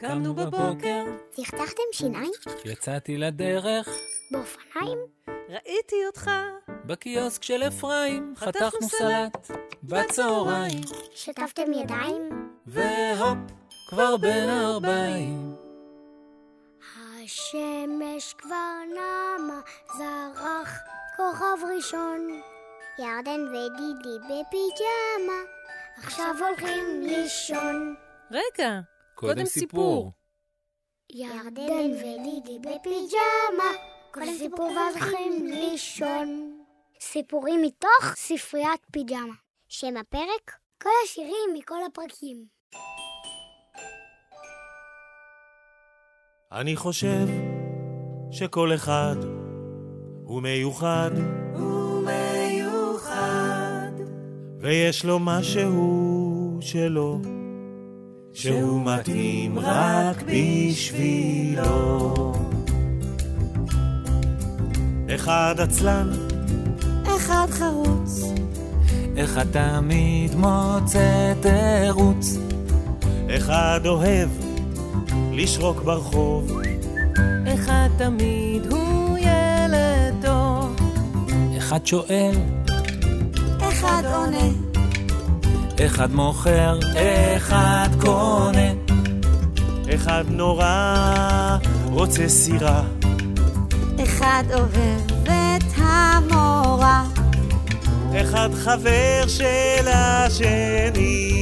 קמנו בבוקר, צחצחתם שיניים? יצאתי לדרך, באופניים? ראיתי אותך בקיוסק של אפרים, חתכנו סלט בצהריים, שטפתם ידיים? והופ, כבר בין 40. השמש כבר נמה, זרח כוכב ראשון. ירדן ודידי בפיג'מה, עכשיו הולכים לישון. רגע, קודם סיפור. ירדן ודידי בפיג'מה, קודם סיפור ואז הולכים לישון. סיפורים מתוך ספריית פיג'מה. שם הפרק? כל השירים מכל הפרקים. אני חושב שכל אחד הוא מיוחד, ויש לו משהו שלו, שהוא מתאים רק בשבילו. אחד עצלן, אחד חרוץ, אחד תמיד מוצא תירוץ, אחד אוהב לשרוק ברחוב, אחד תמיד הוא ילד טוב, אחד שואל, אחד עונה, אחד מוכר, אחד קונה, אחד נורא רוצה סירה, אחד אוהב את המורה, אחד חבר של השני.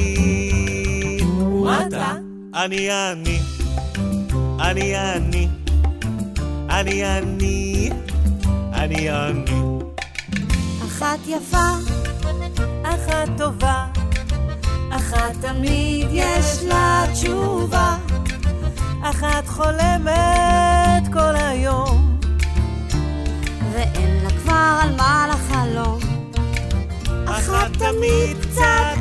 ואתה? אני אני, אני אני, אני אני, אני אני. אחת יפה, אחת טובה, אחת תמיד יש לה תשובה, אחת חולמת כל היום ואין לה כבר על מה לחלום, אחת תמיד קצת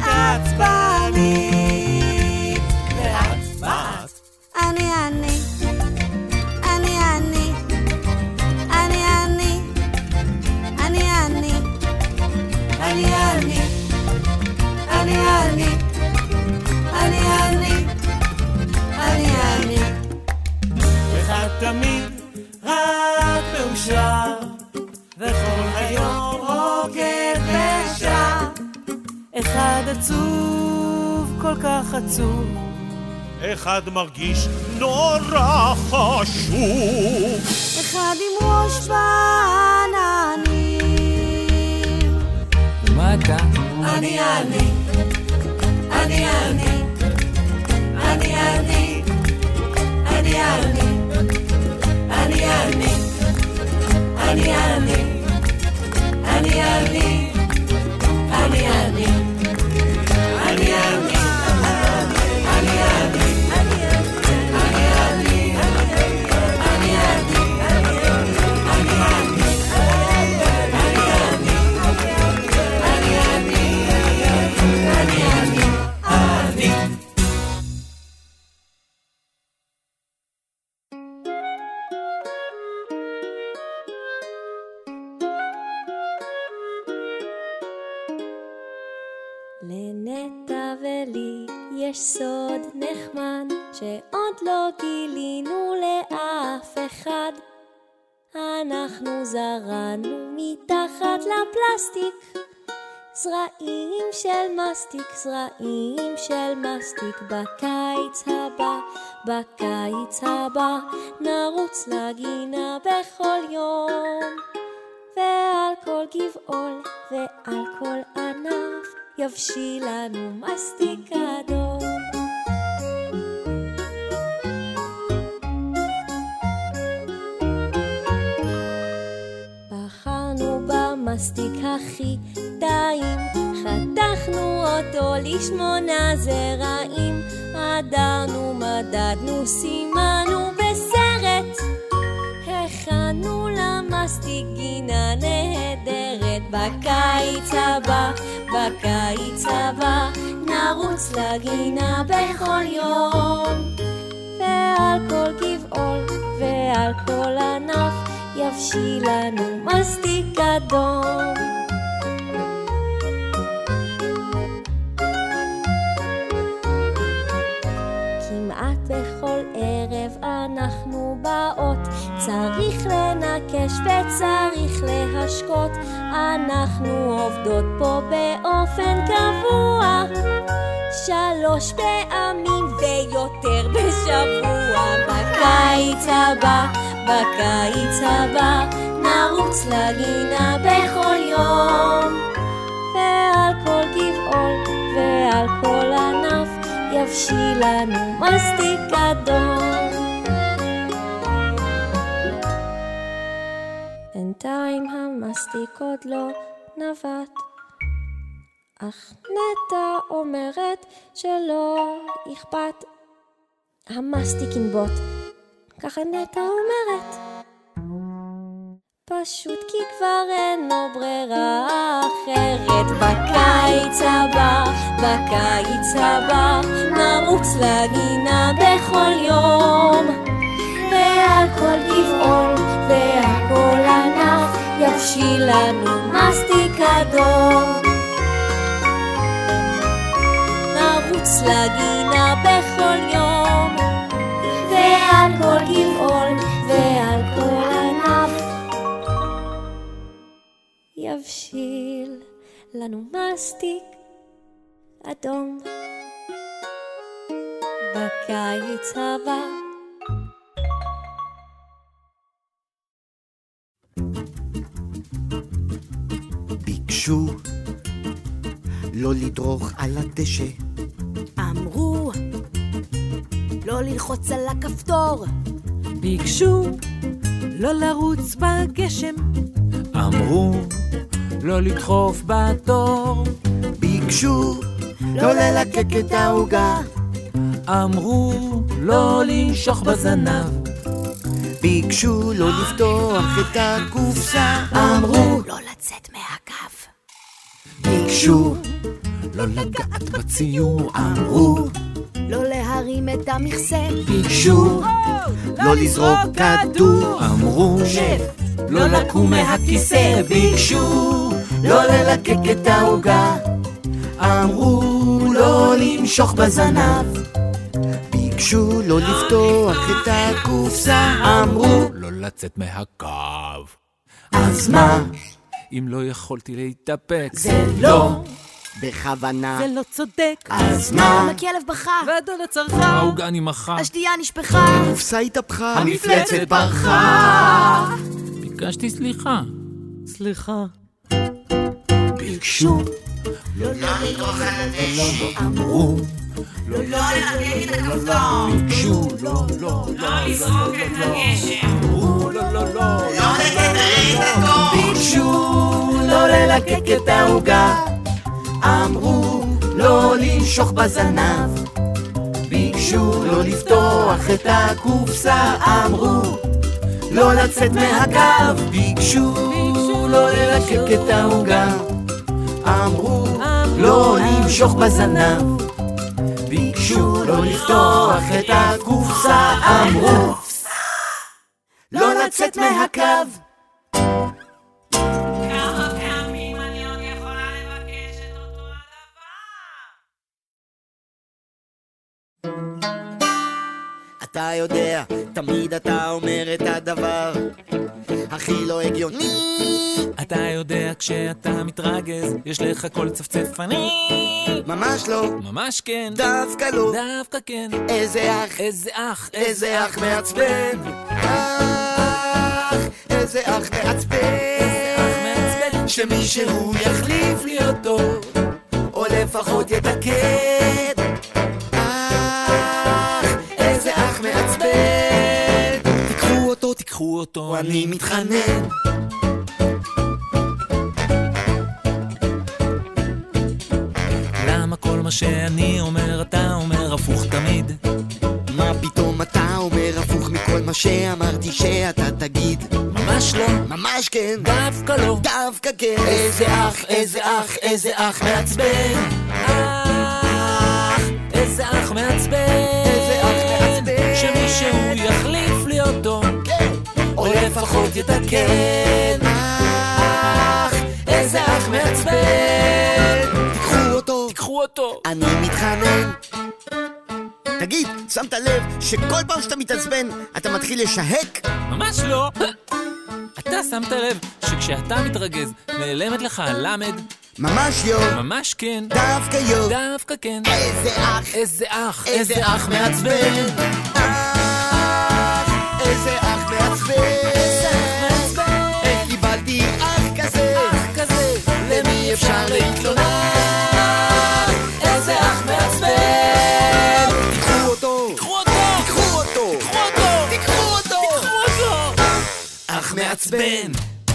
עצבנית. ואת? אני אני, אני אני, אני אני, אני אני, אני אני, אני אני, אני אני, אני אני. אחד תמיד רק מאושר, וכל היום רוקד ושר. אחד עצוב, כל כך עצוב, אחד מרגיש נורא חשוב, אחד עם ראש בעננים. ומה אתה? אני אני, אני אני, אני אני, אני אני, אני אני, אני אני, אני אני, אני אני, אני אני. לנטע ולי יש סוד נחמד שעוד לא גילינו לאף אחד. אנחנו זרענו מתחת לפלסטיק זרעים של מסטיק, זרעים של מסטיק. בקיץ הבא, בקיץ הבא נרוץ לגינה בכל יום, ועל כל גבעול ועל כל ענף יבשיל לנו מסטיק אדום. בחרנו במסטיק הכי טעים, חתכנו אותו לשמונה זרעים, עדרנו, מדדנו, סימנו בסרט, הכנו למסטיק גינה נהדרת. בקיץ הבא, בקיץ הבא נרוץ לגינה בכל יום, ועל כל גבעול ועל כל ענף יבשיל לנו מסטיק אדום. כמעט בכל מתנשקות, אנחנו עובדות פה באופן קבוע 3 פעמים ויותר בשבוע. בקיץ הבא נרוץ לגינה בכל יום, ועל כל גבעול ועל כל ענף יבשיל לנו מסטיק אדום. בינתיים המסטיק עוד לא נבט, אך נטע אומרת שלא אכפת. המסטיק ינבוט, ככה נטע אומרת, פשוט כי כבר אין לו ברירה אחרת. בקיץ הבא נרוץ לגינה בכל יום, ועל כל גבעול ועל כל ענף יבשיל לנו מסטיק אדום. נרוץ לגינה בכל יום, ועל כל גבעול ועל כל ענף יבשיל לנו מסטיק אדום. בקיץ הבא ביקשו לא לדרוך על הדשא, אמרו לא ללחוץ על הכפתור, ביקשו לא לרוץ בגשם, אמרו לא לדחוף בתור, ביקשו לא ללקק את העוגה, אמרו לא לנשוך בזנב, ביקשו לא לפתוח את הקופסה, אמרו לא לצאת מהקו, ביקשו לא לגעת בציור, אמרו לא להרים את המכסה, ביקשו לא לזרוק כדור, אמרו לא לקום מהכיסא, ביקשו לא ללקק את העוגה, אמרו לא למשוך בזנב, ביקשו לא לפתוח את הקופסה, אמרו לא לצאת מהקו. אז מה? אם לא יכולתי להתאפק, זה לא בכוונה. זה לא צודק, אז מה? הכלב בכה, והדודה צרחה, העוגה נמחה, השתייה נשפכה, הקופסה התהפכה, המפלצת ברחה. ביקשתי סליחה. סליחה, ביקשו לא לדרוך על הדשא, אמרו לא ללקק את הכפתור, ביקשו לא לזרוק את הגשם, אמרו לא לכתר את התור, ביקשו לא ללקק את העוגה, אמרו לא לנשוך בזנב, ביקשו לא לפתוח את הקופסה, אמרו לא לצאת מהקו, ביקשו לא ללקק את העוגה, אמרו לא למשוך בזנב, ביקשו לא לפתוח את הקופסה, אמרו לא לצאת מהקו. כמה פעמים אני עוד יכולה לבקש את אותו הדבר? אתה יודע, תמיד אתה אומר את הדבר הכי לא הגיוני. אתה יודע כשאתה מתרגז יש לך קול צפצפני. ממש לא, ממש כן, דווקא לא, דווקא כן. איזה אח, איזה אח, איזה אח מעצבן, איזה אח מעצבן, איזה אח מעצבן, שמישהו יחליף לי אותו או לפחות יתקן. איזה אח מעצבן, תיקחו אותו, אני מתחנן. למה כל מה שאני אומר אתה אומר הפוך תמיד? מה פתאום אתה אומר הפוך מכל מה שאמרתי שאתה תגיד? ממש לא, ממש כן, דווקא לא, דווקא כן. איזה אח, איזה אח, איזה אח מעצבן, איזה אח מעצבן, איזה אח מעצבן, שמישהו יחליף לי אותו או לפחות יתקן. איזה אח מעצבן, תיקחו אותו, אני מתחנן. תגיד, שמת לב שכל פעם שאתה מתעצבן אתה מתחיל לשהק? ממש לא. אתה שמת לב שכשאתה מתרגז נעלמת לך הלמד? ממש יו. ממש כן. דווקא יו. דווקא כן. איזה אח. איזה אח. איזה אח מעצבן. איזה אח מעצבן. איך קיבלתי אח כזה. אח כזה. למי אפשר להתלונן? איזה אח מעצבן. תיקחו אותו. תיקחו אותו. תיקחו אותו. תיקחו אותו. תיקחו אותו. תיקחו אותו. אח מעצבן.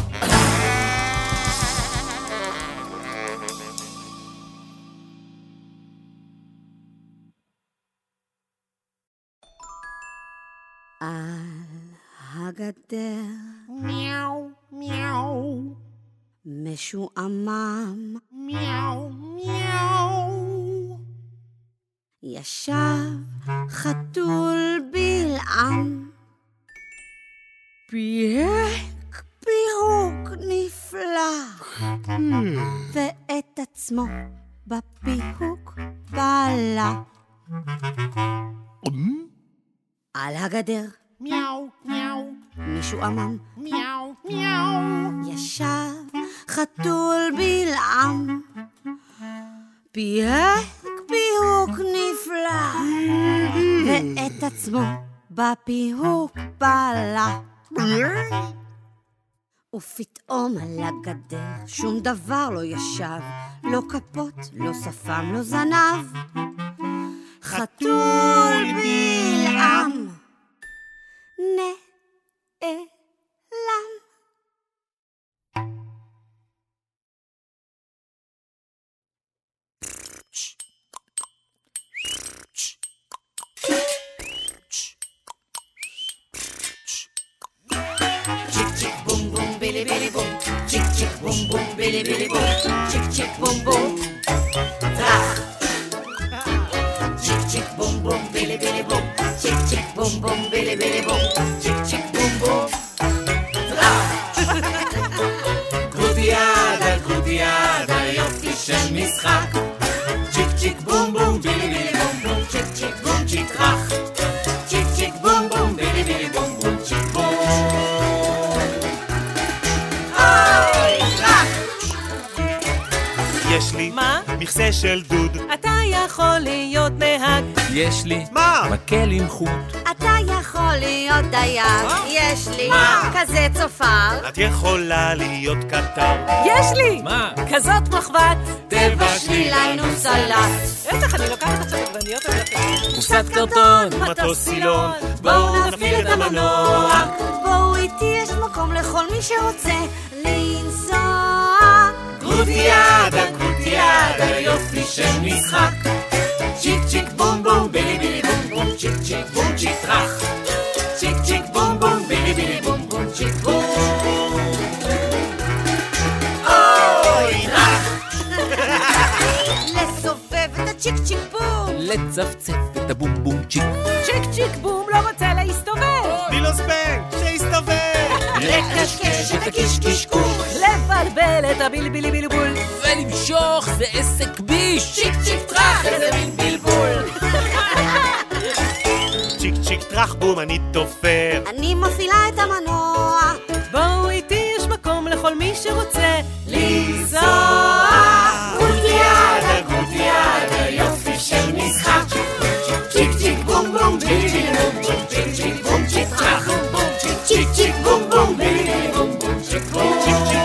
על הגדר מיאו, מיאו, משועמם מיאו, מיאו. ישב חתול בלעם, פיהק פיהוק נפלא, ואת עצמו בפיהוק בלע. על הגדר מיאו, מיאו, משועמם מיאו, מיאו. ישב חתול בלעם, פיהק פיהוק נפלא, ואת עצמו בפיהוק בלע. ופתאום על הגדר שום דבר לא ישב, לא כפות, לא שפם, לא זנב. חתול בלעם נעלם. צ'יק צ'יק בום בום בילי בילי בום, צ'יק צ'יק בום בום בילי בילי בום, צ'יק צ'יק בום בום טראח. צ'יק צ'יק בום בום בילי בילי בום, צ'יק צ'יק בום בום בילי בילי בום, צ'יק צ'יק בום בום טראח. גרודיאדה יופי של משחק, צ'יק צ'יק בום בום בילי בילי בום בום, צ'יק צ'יק בום צ'יק טראח, צ'יק צ'יק בום בום בילי בילי בום בום, צ'יק בום. יש לי מה? מכסה של דוד. אתה יכול להיות נהג. יש לי מה? מקל עם חוט. אתה יכול להיות דייג, יש לי כזה צופר. את יכולה להיות קטר. יש לי! מה? כזאת מחבת. תבשלי לנו סלט. איך אני לוקחת עכשיו עגבניות ולכם? קופסת קרטון, מטוס סילון, בואו נפעיל את המנוע. בואו איתי, יש מקום לכל מי שרוצה לנסוע. גרודיאדה יופי של משחק, צ'יק צ'יק בום בום בילי בילי בום בום, צ'יק צ'יק בום צ'יק טראח, צ'יק צ'יק בום בום בילי בילי בום בום, צ'יק בום. אוי רך. לסובב את הצ'יק צ'יק בום, לצפצף את הבום בום צ'יק. צ'יק צ'יק בום לא רוצה להסתובב, תני לו ספנג, שיסתובב. לקשקש את הקישקישקוש, לבלבל את הבלבילי בלבול. ולמשוך זה עסק ביש. צ'יק צ'יק טראח, איזה מין בלבול. צ'יק צ'יק טראח בום אני תופר. אני מפעילה את המנוע. בואו איתי, יש מקום לכל מי שרוצה לנסוע. גרודיאדה יופי של משחק, צ'יק צ'יק בום בום בילי בילי בום בום, צ'יק צ'יק בום צ'יק טראח, צ'יק צ'יק בום בום בילי בילי בום בום, צ'יק בום.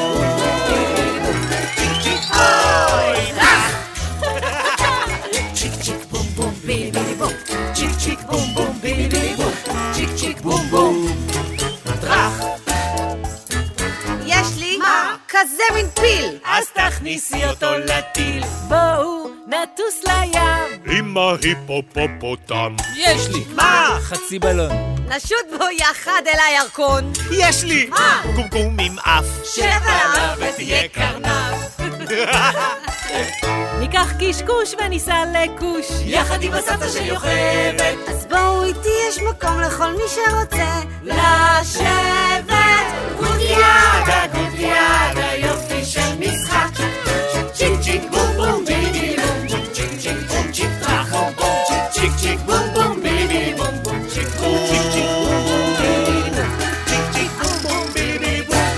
אוי רך. צ'יק צ'יק בום בום בילי בילי בום, צ'יק צ'יק בום בום בילי בילי בום, צ'יק צ'יק בום בום טראח. יש לי כזה מין פיל, אז תכניסי אותו לטיל. בואו נטוס לים. עם ההיפופופוטם. יש לי חצי בלון. נשוט בו יחד אל הירקון. יש לי קומקום עם אף. שב עליו ותהיה קרנף. ניקח קשקוש וניסע לכוש. יחד עם הסבתא של יוכבת. אז בואו איתי, יש מקום לכל מי שרוצה לשבת. גרודיאדה יופי של משחק, צ'יק צ'יק בום בום בילי בילי בום בום, צ'יק צ'יק בום צ'יק טראח, צ'יק צ'יק בום בום בילי בילי בום בום, צ'יק בום. צ'יק צ'יק בום בום בילי בילי בום, צ'יק צ'יק בום בום בילי בילי בום,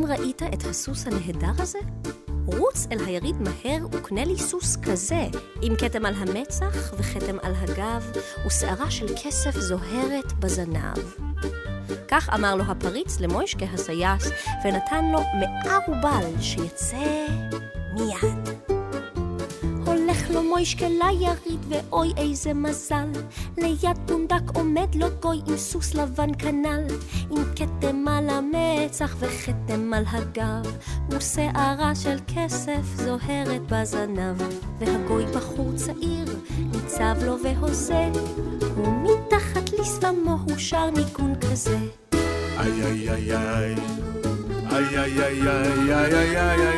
האם ראית את הסוס הנהדר הזה? רוץ אל היריד מהר וקנה לי סוס כזה, עם כתם על המצח וכתם על הגב, ושערה של כסף זוהרת בזנב. כך אמר לו הפריץ למוישקה הסייס, ונתן לו 100 רובל שיצא מיד. הולך לו מוישקה ליריד, ואוי איזה מזל, ליד פונדק עומד לו גוי עם סוס לבן כנל, עם כתם על המצח וכתם על הגב, ושערה של כסף זוהרת בזנב. והגוי בחור צעיר ניצב לו והוזה, ומתחת לשפמו הוא שר ניגון כזה. איי איי איי איי איי איי איי איי איי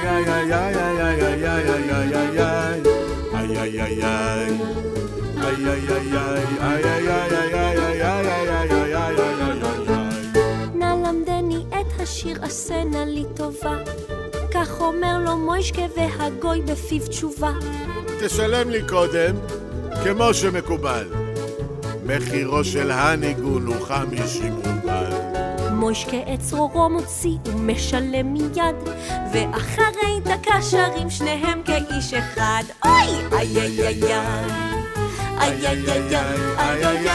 נא למדני את השיר עשה נא לי טובה, כך אומר לו מוישקה והגוי בפיו תשובה. תשלם לי קודם כמו שמקובל, מחירו של הניגון הוא 50 רובל. מוישקה את צרורו מוציא ומשלם מיד, ואחרי דקה שרים שניהם כאיש אחד. אוי! איי איי איי איי איי איי איי איי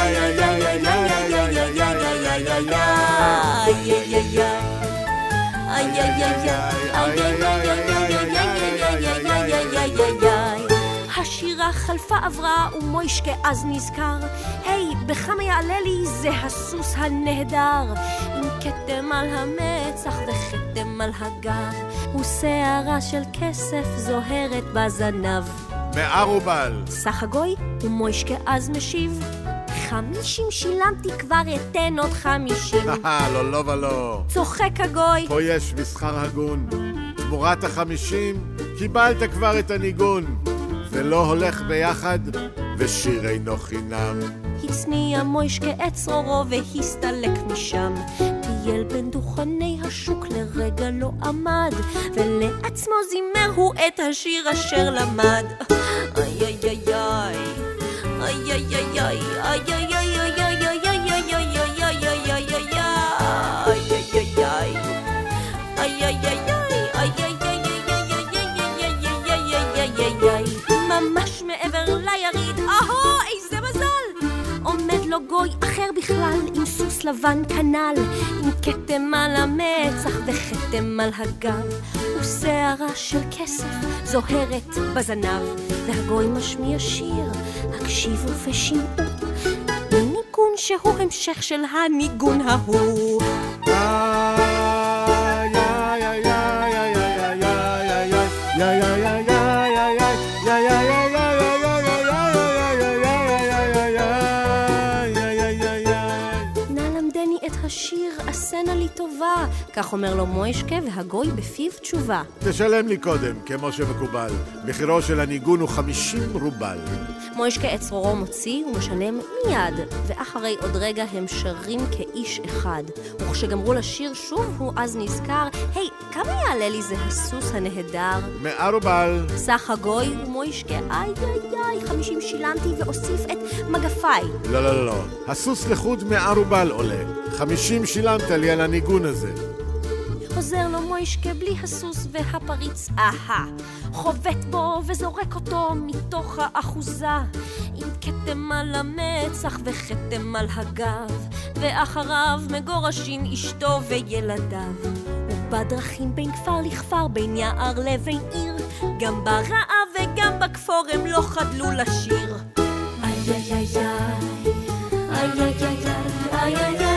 איי. השירה חלפה עברה ומוישקה אז נזכר, היי, בכמה יעלה לי זה הסוס הנהדר, עם כתם על המצח וכתם על הגב, ושערה של כסף זוהרת בזנב. 100 רובל. סך הגוי ומוישקה אז משיב, 50 שילמתי כבר, אתן עוד 50. לא לא ולא. צוחק הגוי, פה יש מסחר הגון, תמורת 50 קיבלת כבר את הניגון, זה לא הולך ביחד ושיר אינו חינם. הצניע מוישקה את צרורו והסתלק משם, טייל בין דוכני השוק לרגע לא עמד, ולעצמו זימר הוא את השיר אשר למד. איי איי איי איי איי איי איי איי ממש מעבר ליריד, איזה מזל! עומד לו גוי אחר בכלל, עם סוס לבן כנל, עם כתם על המצח וכתם על הגב, ושערה של כסף זוהרת בזנב. והגוי משמיע שיר, הקשיבו ושמעו, ניגון שהוא המשך של הניגון ההוא. השיר עשה נא לי טובה, כך אומר לו מוישקה והגוי בפיו תשובה. תשלם לי קודם כמו שמקובל, מחירו של הניגון הוא 50 רובל. מוישקה את צרורו מוציא ומשלם מיד, ואחרי עוד רגע הם שרים כאיש אחד. וכשגמרו לשיר שוב הוא אז נזכר, היי, כמה יעלה לי זה הסוס הנהדר? 100 רובל. סך הגוי ומוישקה, איי איי איי, 50 שילמתי ואוסיף את מגפיי. לא לא לא, הסוס לחוד 100 רובל עולה, 50 שילמת לי על הניגון הזה. עוזר לו מוישקה בלי הסוס, והפריץ חובט בו וזורק אותו מתוך האחוזה, עם כתם על המצח וכתם על הגב, ואחריו מגורשים אשתו וילדיו. ובדרכים בין כפר לכפר, בין יער לבין עיר, גם ברעה וגם בכפור הם לא חדלו לשיר. איי איי איי איי איי איי איי איי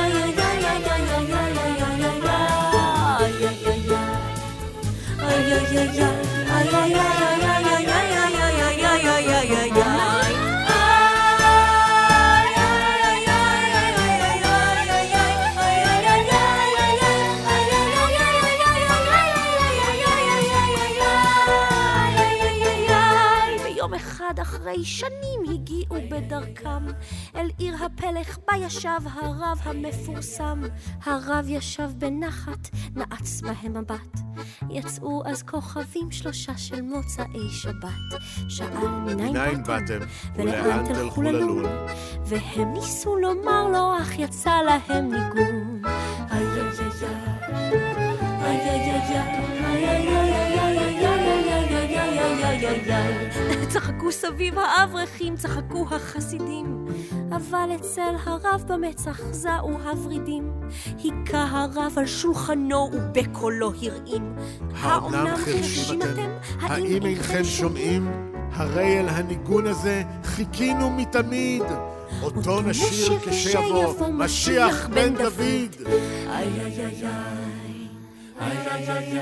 ביום אחד אחרי שנים הגיעו בדרכם אל עיר הפלך בה ישב הרב המפורסם. הרב ישב בנחת, נעץ בהם מבט. יצאו אז כוכבים 3 של מוצאי שבת. שאל מניין באתם ולאן תלכו ללון, והם ניסו לומר לו אך יצא להם ניגון. איי איי איי צחקו סביב האברכים, צחקו החסידים, אבל אצל הרב במצח זעו הורידים. היכה הרב על שולחנו ובקולו הרעים. האומנם חרשים אתם? האם אינכם שומעים? הרי אל הניגון הזה חיכינו מתמיד. אותו נשיר כשיבוא משיח בן דוד. איי איי איי איי איי איי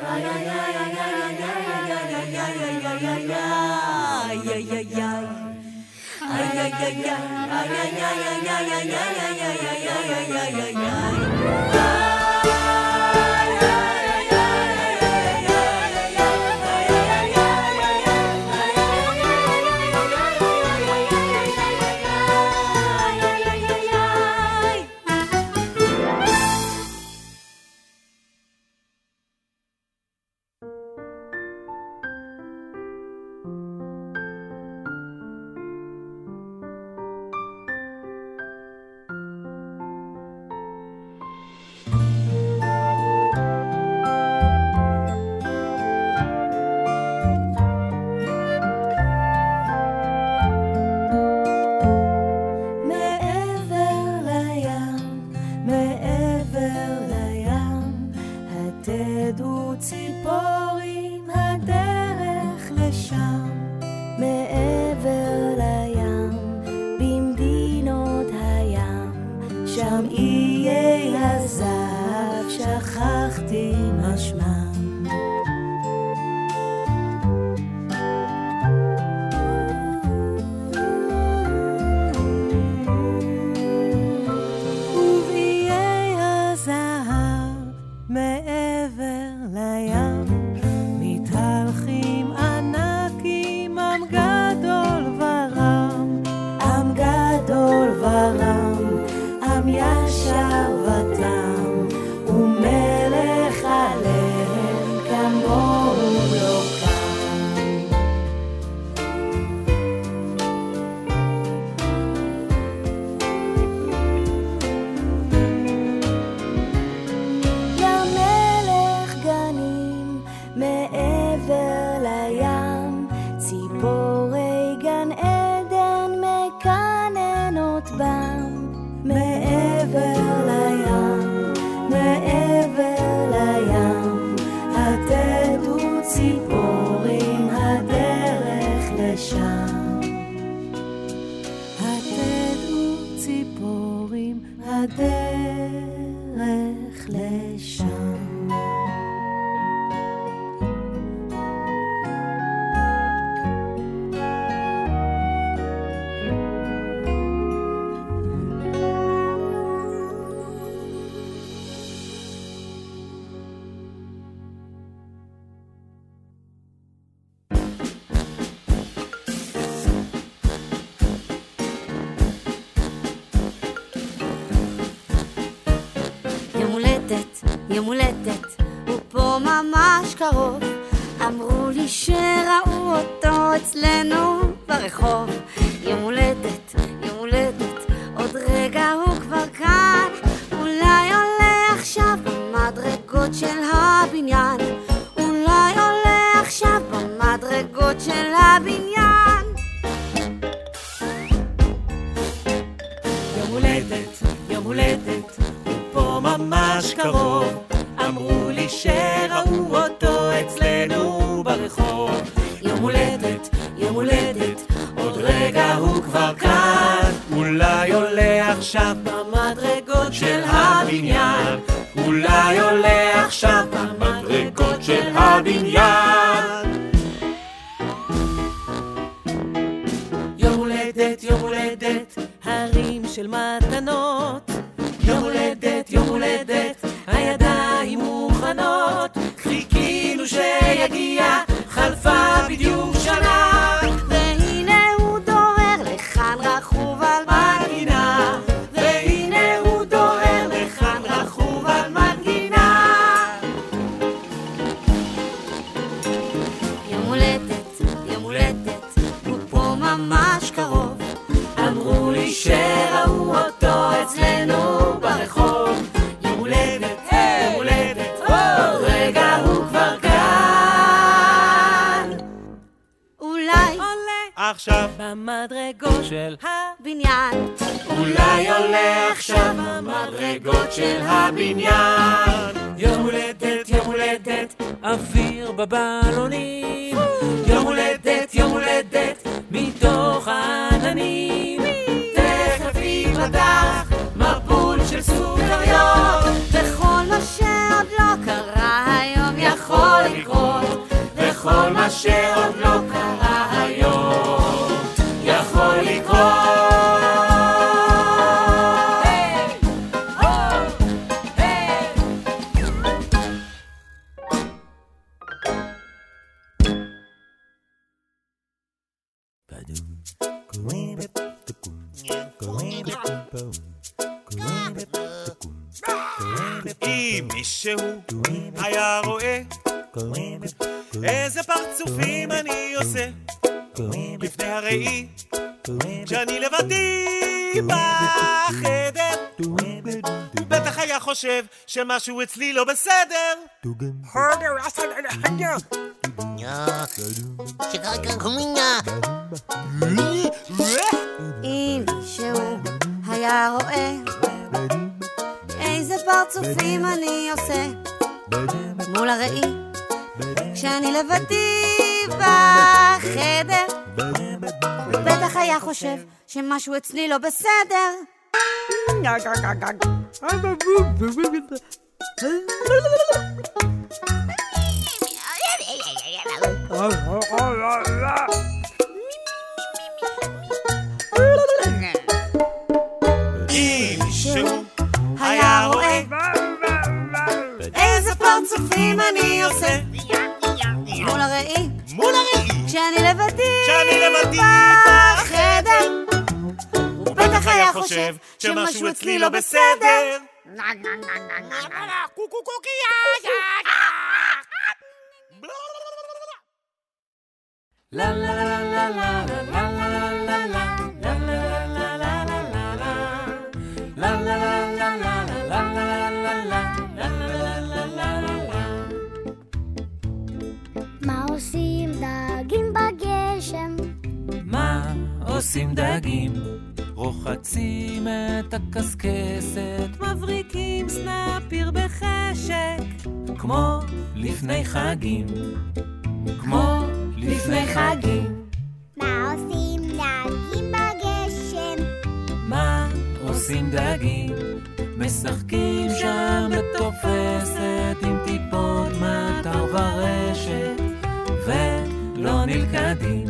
יום הולדת, הוא פה ממש קרוב. אמרו לי שראו אותו אצלנו ברחוב. יום הולדת, יום הולדת, עוד רגע הוא כבר כאן. אולי עולה עכשיו במדרגות של הבניין. אולי עולה עכשיו במדרגות של הבניין. יום הולדת, יום הולדת, פה ממש קרוב. אמרו לי שראו אותו אצלנו ברחוב. יום הולדת, יום הולדת, עוד רגע הוא כבר כאן. אולי עולה עכשיו במדרגות של הבניין. אולי עולה עכשיו במדרגות של הבניין. יום הולדת, יום הולדת, הרים של מתנות. יום הולדת, יום הולדת, הידיים מוכנות. חיכינו שיגיע, חלפה בדיוק שנה. והנה הוא דוהר לכאן רכוב על מנגינה. והנה הוא דוהר לכאן רכוב על מנגינה. יום הולדת, יום הולדת, הוא פה ממש קרוב. אמרו לי שראו אותו אצלנו ברחוב. יום הולדת, יום הולדת, עוד עכשיו במדרגות של הבניין. אולי עולה עכשיו במדרגות של הבניין. יום הולדת, יום הולדת, אוויר בבלונים. יום הולדת, יום הולדת, מתוך העננים. תכף ייפתח מבול של סוכריות. וכל מה שעוד לא קרה היום יכול לקרות. וכל מה שעוד לא קרה היום יכול לקרות. אם מישהו היה רואה איזה פרצופים אני עושה לפני הראי כשאני לבדי בחדר, בטח היה חושב שמשהו אצלי לא בסדר. אם מישהו היה רואה איזה פרצופים אני עושה מול הראי כשאני לבדי בחדר, בטח היה חושב שמשהו אצלי לא בסדר. אם מישהו היה רואה איזה פרצופים אני עושה מול הראי כשאני לבדי בחדר, בטח היה חושב שמשהו אצלי לא בסדר. לה לה לה לה לה לה לה לה מה עושים דגים בגשם? מה עושים דגים? רוחצים את הקסקסת, מבריקים סנפיר בחשק, כמו לפני חגים, כמו לפני חגים. מה עושים דגים בגשם? מה עושים דגים? משחקים שם בתופסת עם טיפות מטר ורשת, ולא נלכדים,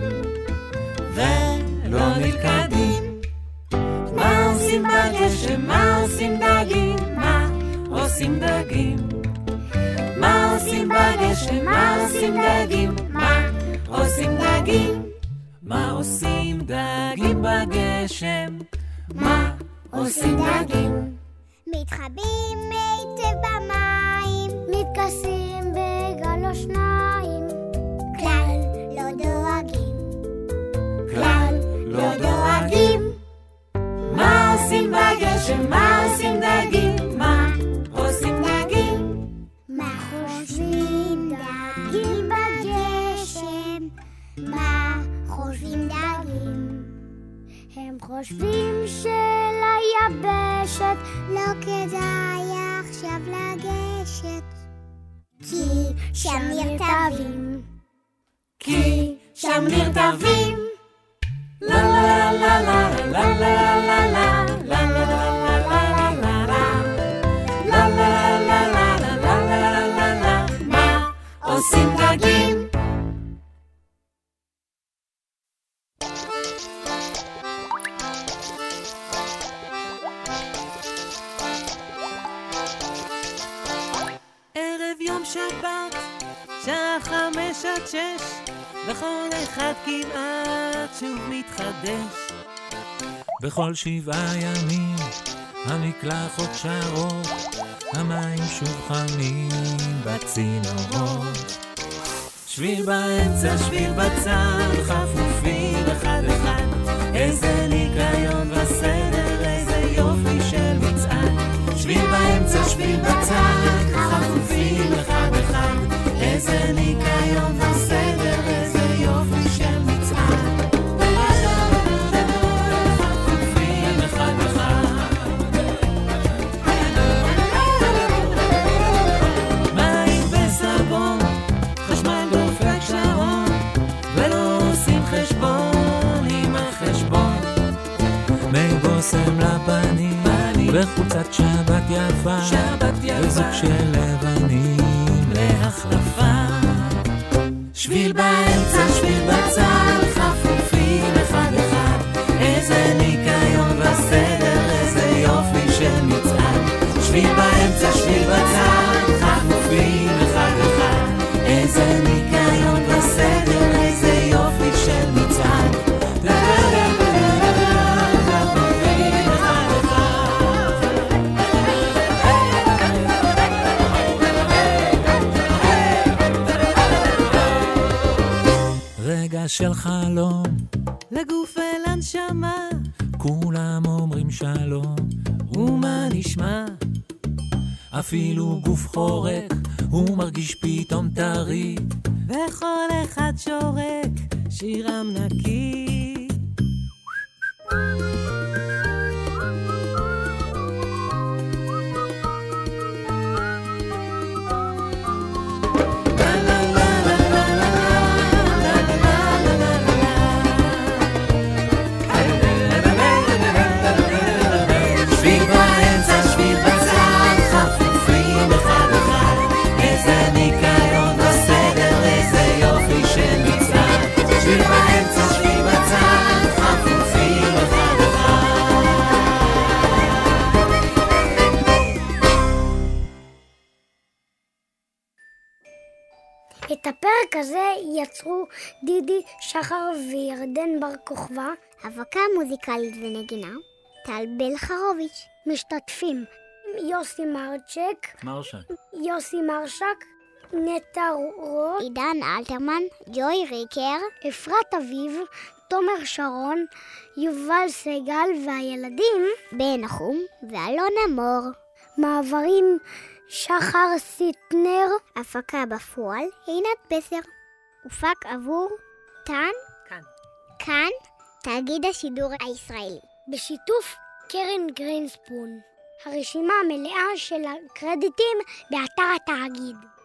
ולא נלכדים. מה עושים בגשם? מה עושים דגים? מה עושים דגים? מה עושים בגשם? מה עושים דגים? מה עושים דגים? מה עושים דגים בגשם? מה עושים דגים? מתחבאים היטב במים, מתכסים בגל או שניים, כלל לא דואגים, כלל לא דואגים. מה עושים בגשם? מה עושים דגים? מה עושים דגים? מה חושבים דגים בגשם? מה חושבים דגים? הם חושבים שליבשת לא כדאי עכשיו לגשת, כי שם נרטבים, כי שם נרטבים. לה לה לה לה לה לה לה לה לה לה לה לה. מה עושים דגים? ערב יום שבת, שעה 5-6, וכל אחד כמעט שוב מתחדש. בכל 7 ימים המקלחות שרות, המים שוב חמים בצינורות. שביל באמצע, שביל בצד, חפופים אחד אחד, איזה ניקיון וסדר, איזה יופי של מצעד. שביל באמצע, שביל בצד, חפופים אחד אחד, איזה ניקיון וסדר, איזה יופי של מצעד. וחולצת שבת יפה, וזוג של לבנים להחלפה. שביל באמצע, שביל בצד, חפופים אחד אחד, איזה ניקיון וסדר, איזה יופי של מצעד. שביל באמצע, שביל בצד, חפופים אחד אחד, איזה ניקיון וסדר, איזה יופי של מצעד. רגע של חלום לגוף אל הנשמה, כולם אומרים שלום, ומה נשמע? אפילו גוף חורק הוא מרגיש פתאום טרי, וכל אחד שורק שירם נקי. את הפרק הזה יצרו דידי שחר וירדן בר כוכבא. הפקה מוזיקלית ונגינה טל בלחרוביץ'. משתתפים יוסי מרשק, נטע רוט, עידן אלתרמן, ג'וי ריקר, אפרת אביב, תומר שרון, יובל סגל, והילדים בן נחום ואלונה מור. מעברים שחר סיטנר. הפקה בפועל עינת בסר. הופק עבור כאן תאגיד השידור הישראלי בשיתוף קרן גרינספון. הרשימה המלאה של הקרדיטים באתר התאגיד.